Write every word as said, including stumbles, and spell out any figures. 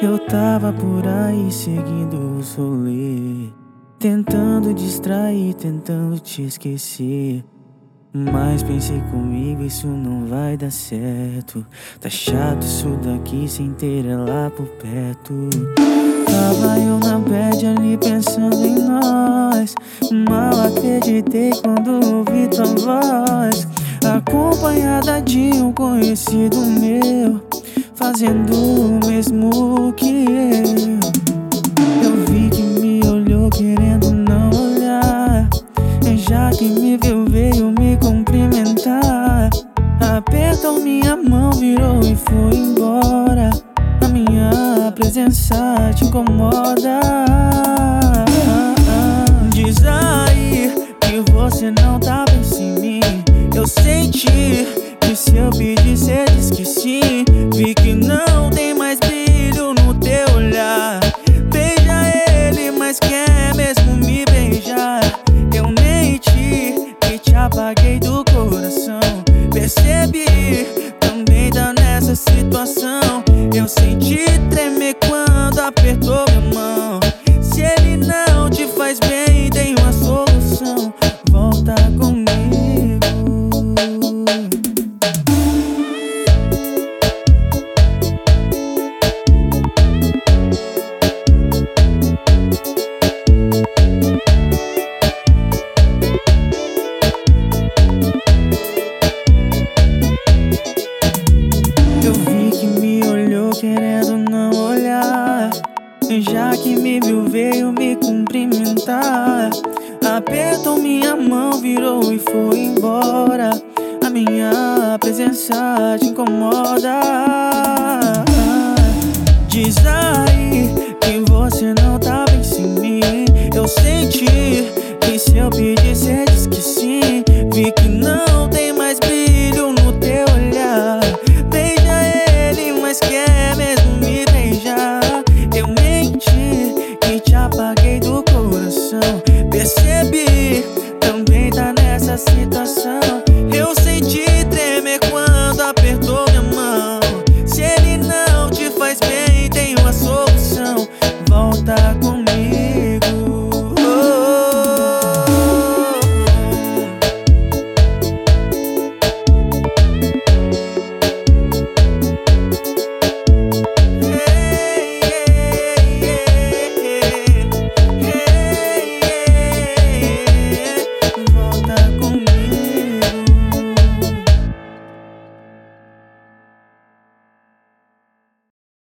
Eu tava por aí seguindo o rolê, tentando distrair, tentando te esquecer. Mas pensei comigo, isso não vai dar certo. Tá chato isso daqui sem ter ela por perto. Tava eu na bad ali pensando em nós. Mal acreditei quando ouvi tua voz, acompanhada de um conhecido meu, fazendo o mesmo que eu. Eu vi que me olhou querendo não olhar, já que me viu veio me cumprimentar. Apertou minha mão, virou e foi embora. A minha presença te incomoda. Diz aí que você não tá pensando em mim. Eu senti que se eu pedir cê diz que sim. Vi que não tem mais brilho no teu olhar. Beija ele, mas quer mesmo me beijar. Eu menti e te apaguei do coração. Percebi, também tá nessa situação. Eu senti tremer quando apertou minha mão. Se ele não te faz bem, tem uma solução. Volta comigo. Eu vi que me olhou querendo não olhar, já que me viu veio me cumprimentar. Apertou minha mão, virou e foi embora. A minha presença te incomoda.